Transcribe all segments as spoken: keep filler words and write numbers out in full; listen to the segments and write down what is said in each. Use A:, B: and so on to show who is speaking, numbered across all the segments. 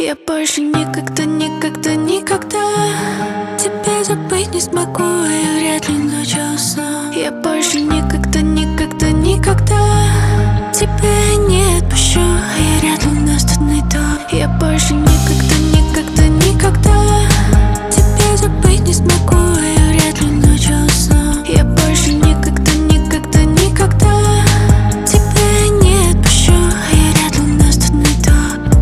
A: Я больше никогда, никогда, никогда тебя забыть не смогу, и вряд ли ночью сна. Я больше никогда, никогда, никогда тебя не отпущу, и вряд ли нас тут найду. Я больше никогда, никогда, никогда тебя забыть не смогу, и вряд ли ночью сна. Я больше никогда, никогда, никогда тебя не отпущу, и вряд ли нас тут найду.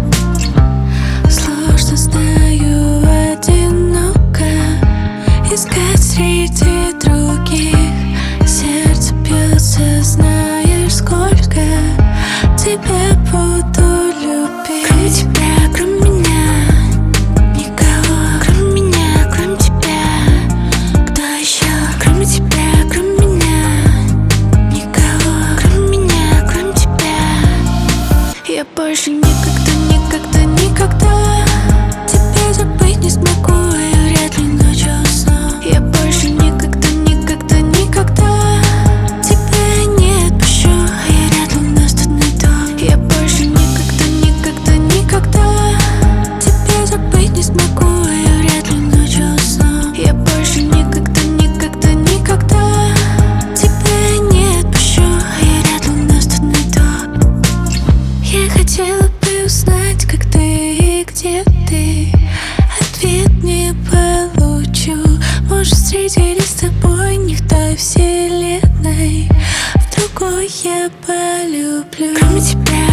A: Сложно, знаю, одиноко искать среди других. Сердце бьется, знаешь, сколько тебя буду любить. Кроме тебя, кроме меня, никого. Кроме меня, кроме тебя, кто еще? Кроме тебя, кроме меня, никого. Кроме меня, кроме тебя. Я больше никогда, никогда, никогда тебя забыть не смогу, и вряд ли ночью сна. Я больше никогда, никогда, никогда тебя не отпущу, и вряд ли нас тут найду. Я больше никогда, никогда, никогда тебя забыть не смогу, и вряд ли ночью сна. Я больше никогда, никогда, никогда тебя не отпущу, и вряд ли нас тут найду. Я хотела бы узнать, как ты и где ты. Ответ не получу. Может, встретились с тобой не в той вселенной, в другой я полюблю. Кроме тебя,